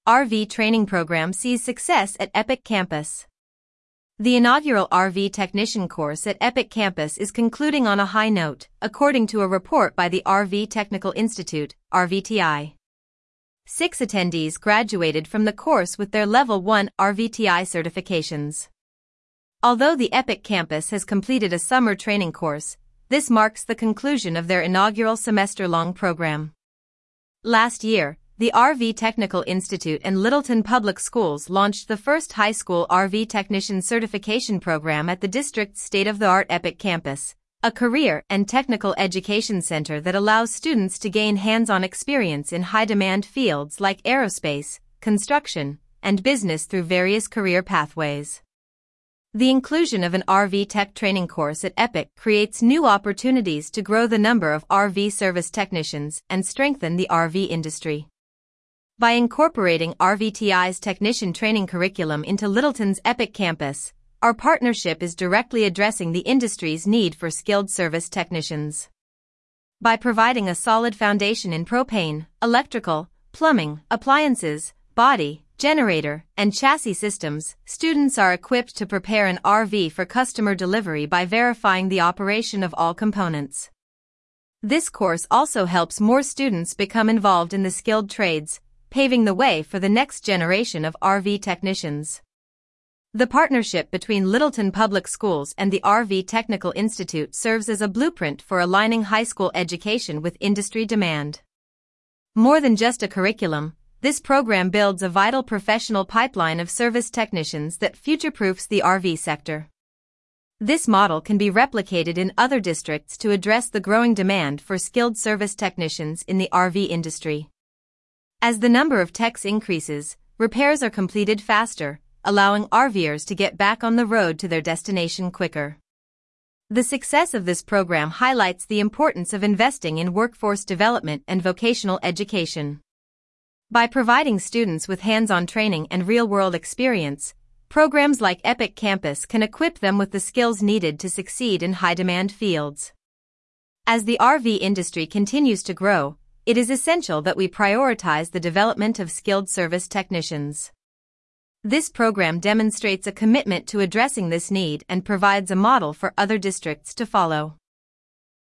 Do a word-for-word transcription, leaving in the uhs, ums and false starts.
R V training program sees success at Epic Campus. The inaugural R V technician course at Epic Campus is concluding on a high note, according to a report by the R V Technical Institute, R V T I. Six attendees graduated from the course with their Level one R V T I certifications. Although the Epic Campus has completed a summer training course, this marks the conclusion of their inaugural semester-long program. Last year, the R V Technical Institute and Littleton Public Schools launched the first high school R V technician certification program at the district's state-of-the-art Epic Campus, a career and technical education center that allows students to gain hands-on experience in high-demand fields like aerospace, construction, and business through various career pathways. The inclusion of an R V tech training course at Epic creates new opportunities to grow the number of R V service technicians and strengthen the R V industry. By incorporating R V T I's technician training curriculum into Littleton's Epic Campus, our partnership is directly addressing the industry's need for skilled service technicians. By providing a solid foundation in propane, electrical, plumbing, appliances, body, generator, and chassis systems, students are equipped to prepare an R V for customer delivery by verifying the operation of all components. This course also helps more students become involved in the skilled trades, paving the way for the next generation of R V technicians. The partnership between Littleton Public Schools and the R V Technical Institute serves as a blueprint for aligning high school education with industry demand. More than just a curriculum, this program builds a vital professional pipeline of service technicians that future-proofs the R V sector. This model can be replicated in other districts to address the growing demand for skilled service technicians in the R V industry. As the number of techs increases, repairs are completed faster, allowing RVers to get back on the road to their destination quicker. The success of this program highlights the importance of investing in workforce development and vocational education. By providing students with hands-on training and real-world experience, programs like Epic Campus can equip them with the skills needed to succeed in high-demand fields. As the R V industry continues to grow, it is essential that we prioritize the development of skilled service technicians. This program demonstrates a commitment to addressing this need and provides a model for other districts to follow.